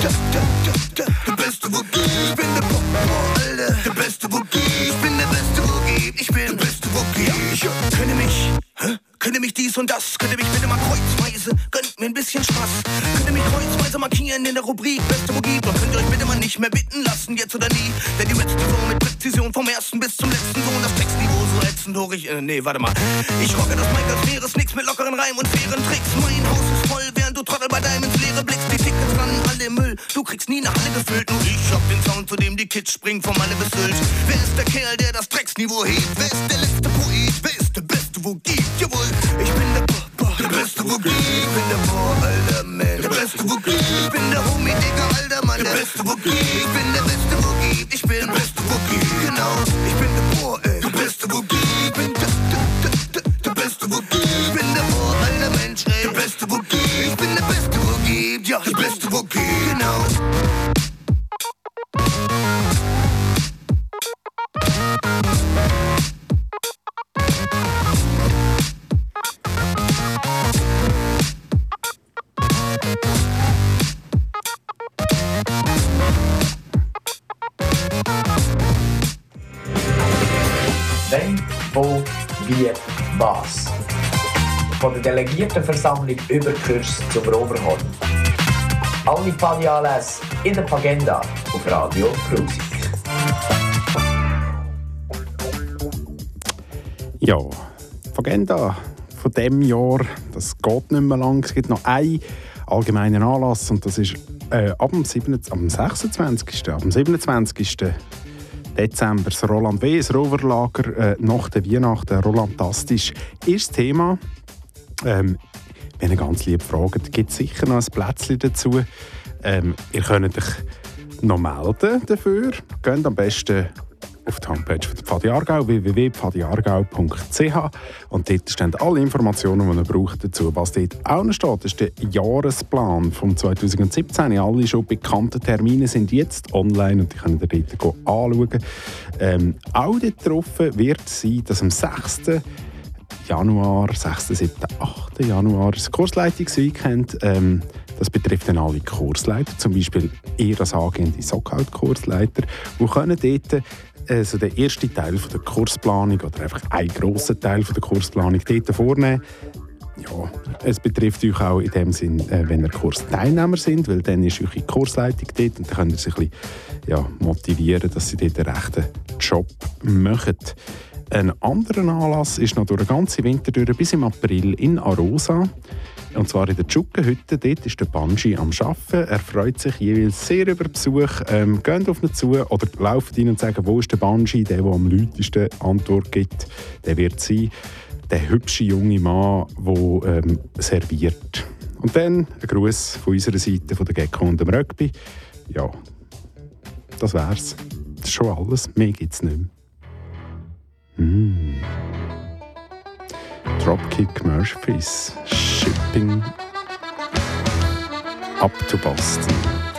Der Beste, wo geht. Ich bin der Boah, Alter, der Beste, wo geht. Ich bin der Beste, wo geht. Ich bin der Beste, wo geht. Ja, könnt ihr mich dies und das? Könnt ihr mich bitte mal kreuzweise? Gönnt mir ein bisschen Spaß. Könnt ihr mich kreuzweise markieren in der Rubrik Beste, wo gibt? Und könnt ihr euch bitte mal nicht mehr bitten lassen, jetzt oder nie? Denn die letzte so mit Präzision vom ersten bis zum letzten Ton. Das Textniveau so ätzend hoch, nee, warte mal. Ich rocke das Mic als wäre es nix mit lockeren Reim und fairen Tricks. Mein Haus ist voll, während du Trottel bei deinem ins Leere blickst. Die Tickets landen alle im Müll, du kriegst nie eine Halle gefüllt. Nur ich hab den Sound, zu dem die Kids springen vom Alle bis Sylt. Wer ist der Kerl, der das Drecksniveau hebt? Wer ist der letzte Poet? Wer ist der Beste, wo gibt? Jawohl, ich bin der Beste, wo geht. Ich bin der Boah, Alter, man, der Beste, wo geht. Ich bin der Homie, Digga, Alter, Mann, der Beste, wo geht. Ich bin der Beste, wo geht. Ich bin der Beste, wo geht. Genau, ich bin der Boah, ey, der Beste, wo geht. Ich bin der Beste, wo geht. Ich bin der Boah, Alter, Mensch, ey, der Beste, wo geht. Ich bin der Beste, wo geht. Ja, der Beste, wo geht. Genau. Wenn, wo, wie, was. Von der Delegiertenversammlung über Kurs zum Overhorn. Alle Padiales in der Agenda auf Radio Prusik. Ja, die Agenda von diesem Jahr, das geht nicht mehr lang. Es gibt noch einen allgemeinen Anlass und das ist ab dem 26. Dezember das Roland W., das Roverlager nach der Weihnachten, Rolantastisch, ist das Thema. Wenn ihr ganz lieb fragt, gibt es sicher noch ein Plätzchen dazu. Ihr könnt euch noch melden dafür. Geht am besten auf die Homepage von der Pfadi Aargau, www.pfadiaargau.ch, und dort stehen alle Informationen, die ihr braucht dazu. Was dort auch noch steht, ist der Jahresplan von 2017. Alle schon bekannten Termine sind jetzt online und die können ihr dort anschauen. Auch dort drauf wird sein, dass am 6. Januar, 6., 7., 8. Januar das Kursleitungsweekend. Das betrifft dann alle Kursleiter, zum Beispiel ihr als angehende Sockout-Kursleiter, die können dort also den ersten Teil von der Kursplanung oder einfach einen grossen Teil von der Kursplanung dort vornehmen. Ja, es betrifft euch auch in dem Sinn, wenn ihr Kursteilnehmer sind, weil dann ist eure Kursleitung dort und dann könnt ihr sich ein bisschen motivieren, dass sie dort einen rechten Job machen. Ein anderer Anlass ist noch durch den ganzen Winter durch, bis im April in Arosa. Und zwar in der Tschuckenhütte. Dort ist der Banji am Arbeiten. Er freut sich jeweils sehr über Besuch. Geht auf ihn zu oder lauft ihn und sagen, wo ist der Banji? Der am lautesten Antwort gibt, der wird sein. Der hübsche junge Mann, der serviert. Und dann ein Gruß von unserer Seite, von der Gecko und dem Rugby. Ja, das wär's. Das ist schon alles. Mehr gibt's nicht mehr. Dropkick Murphys Shipping up to Boston.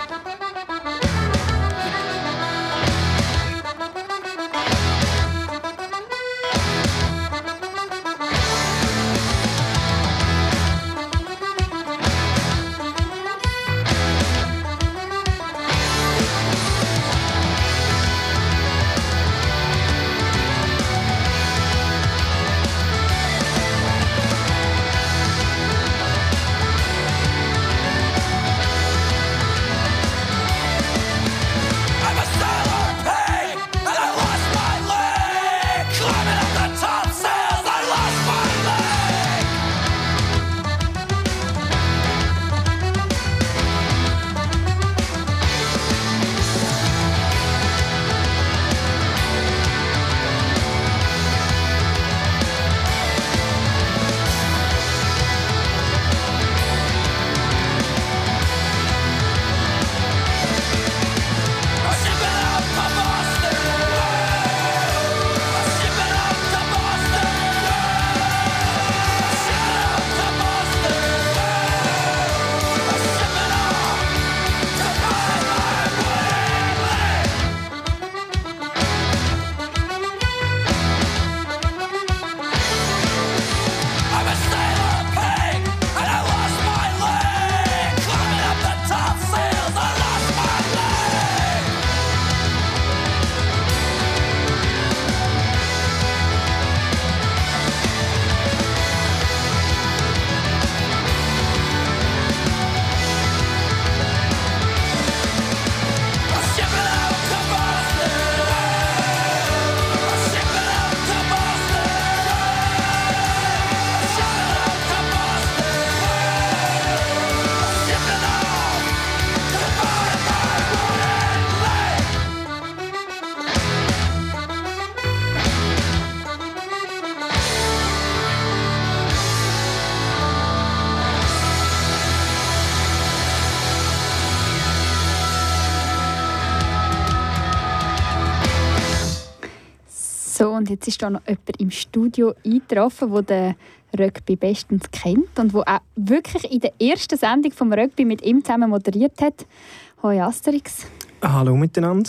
So, und jetzt ist da noch jemand im Studio eingetroffen, der den Rugby bestens kennt und der auch wirklich in der ersten Sendung vom Rugby mit ihm zusammen moderiert hat. Hoi Asterix. Hallo miteinander.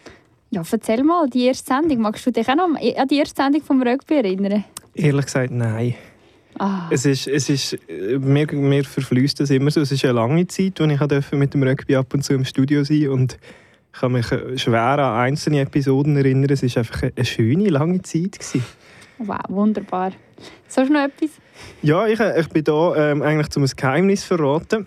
Ja, erzähl mal, die erste Sendung. Magst du dich auch noch an die erste Sendung vom Rugby erinnern? Ehrlich gesagt, nein. Es ist mir verfließt das immer so. Es ist eine lange Zeit, als ich mit dem Rugby ab und zu im Studio sein durfte. Und ich kann mich schwer an einzelne Episoden erinnern. Es war einfach eine schöne, lange Zeit. Wow, wunderbar. Sagst du noch etwas? Ja, ich bin hier eigentlich um ein Geheimnis verraten.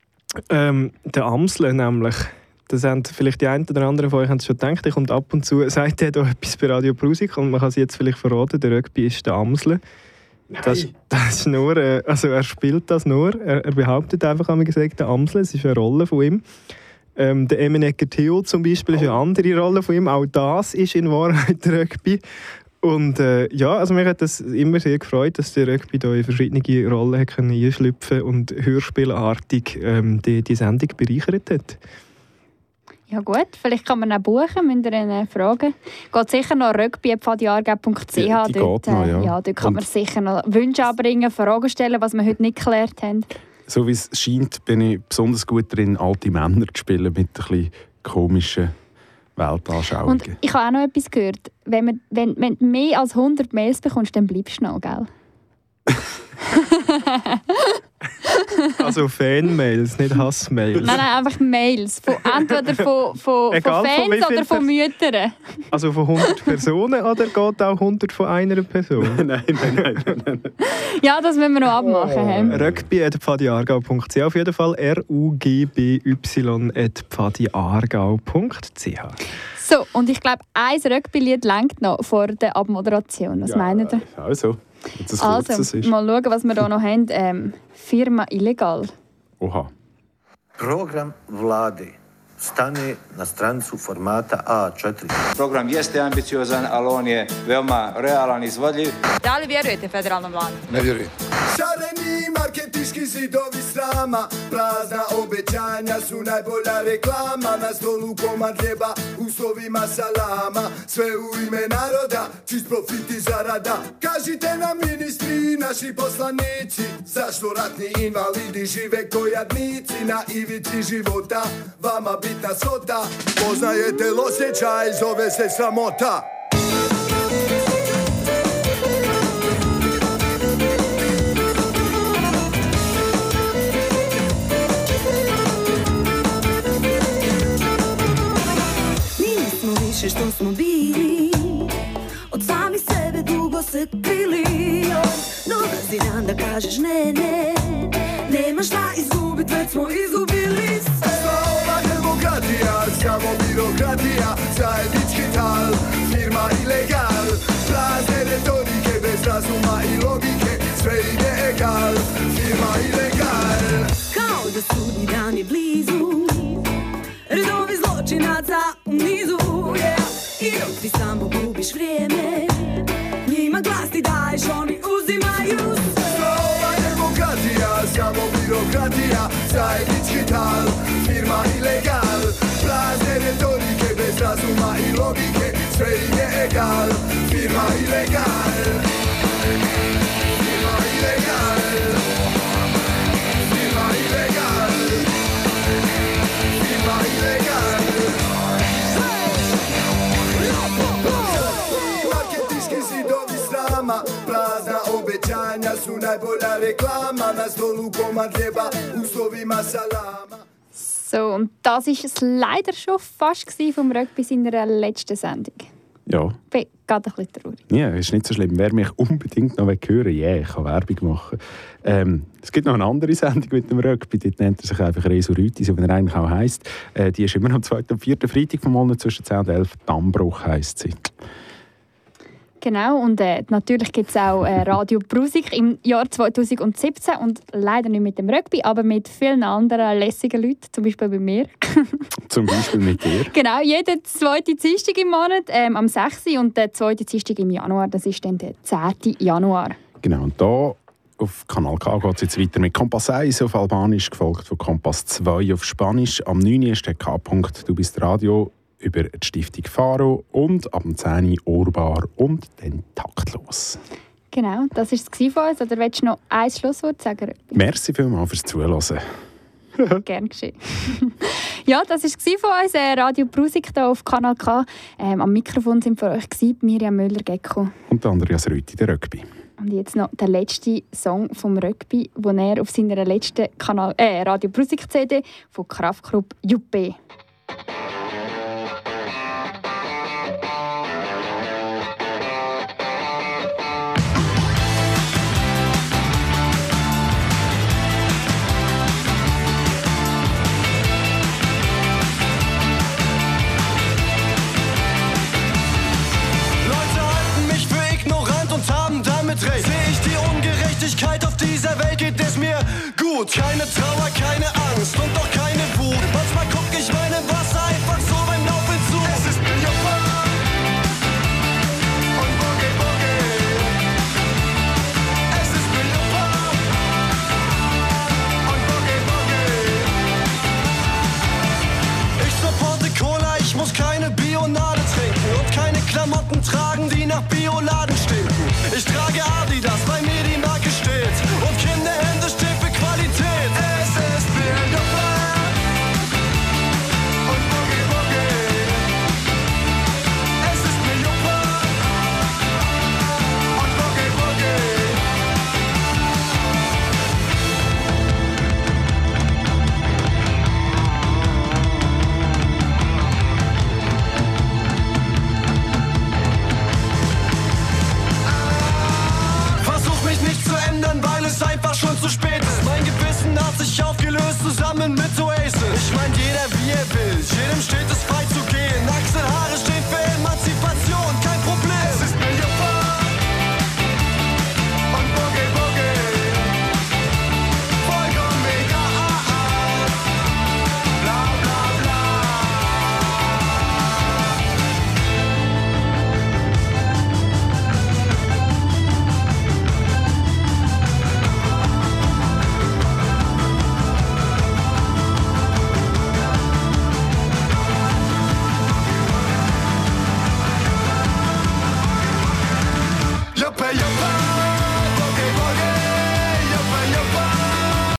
Der Amsle nämlich. Das haben vielleicht die einen oder anderen von euch schon gedacht. Ich komme ab und zu, sagt er hier etwas bei Radio Prusik und man kann es jetzt vielleicht verraten, der Rugby ist der Amsle. Das ist nur, also er spielt das nur. Er behauptet einfach, haben wir gesagt, der Amsle. Es ist eine Rolle von ihm. Der Emenegger Theo zum Beispiel ist eine andere Rolle von ihm. Auch das ist in Wahrheit der Rugby. Und ja, also mir hat das immer sehr gefreut, dass der Rugby da in verschiedene Rollen einschlüpfen und hörspielartig die Sendung bereichert hat. Ja gut, vielleicht kann man auch buchen, müsst ihr ihn fragen. Geht sicher noch rugby@pfadiargau.ch. Ja, die dort, geht noch, ja. Dort kann man sicher noch Wünsche anbringen, Fragen stellen, was wir heute nicht geklärt haben. So wie es scheint, bin ich besonders gut darin, alte Männer zu spielen mit ein bisschen komischen Weltanschauungen. Und ich habe auch noch etwas gehört. Wenn du mehr als 100 Mails bekommst, dann bleibst du noch, gell? Also Fan-Mails, nicht Hass-Mails. Nein, einfach Mails. Entweder von Fans oder von Müttern. Also von 100 Personen oder geht auch 100 von einer Person? Nein. Ja, das müssen wir noch abmachen. Rugby@pfadiargau.ch. Auf jeden Fall rugby@pfadiargau.ch. So, und ich glaube, ein Rugby-Lied reicht noch vor der Abmoderation. Was meint ihr? Also, mal schauen, was wir hier noch haben. Firma Illegal. Oha. Program Vlade stane na strancu formata A4. Program jeste ambiciozan, ali on je veoma realan i izvodljiv. Da li vjerujete federalnom vladu? Ne vjerujem. Šareni marketinški zidovi srama, prazna obećanja su najbolja reklama. Na stolu komad hljeba, uslovima salama, sve u ime naroda, čist profit i zarada. Kažite nam ministri, naši poslanici, zašto ratni invalidi žive ko jadnici na ivici života, vama bitna svota, poznajete osjećaj, zove se sramota. Što smo bili, od sami sebe dugo se krili. Dolazi dan da kažeš ne, nema šta izgubit, već smo izgubili sve. Ova demokratija, samo birokratija, zajednički tal, firma Ilegal. Prazne retorike, bez razuma i logike, sve ide egal, firma Ilegal. Kao da sudnji dan je blizu, redovi zločinaca u nizu, yeah. I dok ti samo gubiš vrijeme, njima glas ti daješ, oni uzimaju sve. Ova demokratija, samo birokratija, zajednički tal, firma Ilegal. Prazne retorike, bez razuma i logike, sve ide egal, firma Ilegal. Firma Ilegal. Firma Ilegal. Firma Ilegal. Marketinški zidovi srama, prazna obećanja su najbolja reklama. Na stolu komad hljeba, uslovima salama. So, und das war es leider schon fast vom Rugby seiner letzten Sendung. Ja. Ich bin gerade ein bisschen traurig. Ja, ist nicht so schlimm. Wer mich unbedingt noch hören will, ich kann Werbung machen. Es gibt noch eine andere Sendung mit dem Rugby, die nennt er sich einfach Resurüti, so wie er eigentlich auch heisst. Die ist immer am 2. und 4. Freitag vom Monat zwischen 10 und 11. Dammbruch heisst sie. Genau, und natürlich gibt es auch Radio Prusik im Jahr 2017 und leider nicht mit dem Rugby, aber mit vielen anderen lässigen Leuten, zum Beispiel bei mir. Zum Beispiel mit dir. Genau, jeden zweiten Dienstag im Monat am 6. und der zweite Dienstag im Januar, das ist dann der 10. Januar. Genau, und da auf Kanal K geht es jetzt weiter mit Kompass 1 auf Albanisch, gefolgt von Kompass 2 auf Spanisch. Am 9. ist der K-Punkt «Du bist Radio» über die Stiftung Faro und ab dem 10. Ohrbar und dann taktlos. Genau, das war es von uns. Oder willst du noch ein Schlusswort sagen? Merci vielmals fürs Zuhören. Gern geschehen. Ja, das war es von uns. Radio Prusik hier auf Kanal K. Am Mikrofon sind für euch Miriam Müller-Gecko. Und Andreas Rüthi, der Rugby. Und jetzt noch der letzte Song vom Rugby, den er auf seiner letzten Radio Prusik CD von Kraftklub Juppé. Sehe ich die Ungerechtigkeit auf dieser Welt, geht es mir gut. Keine Trauer.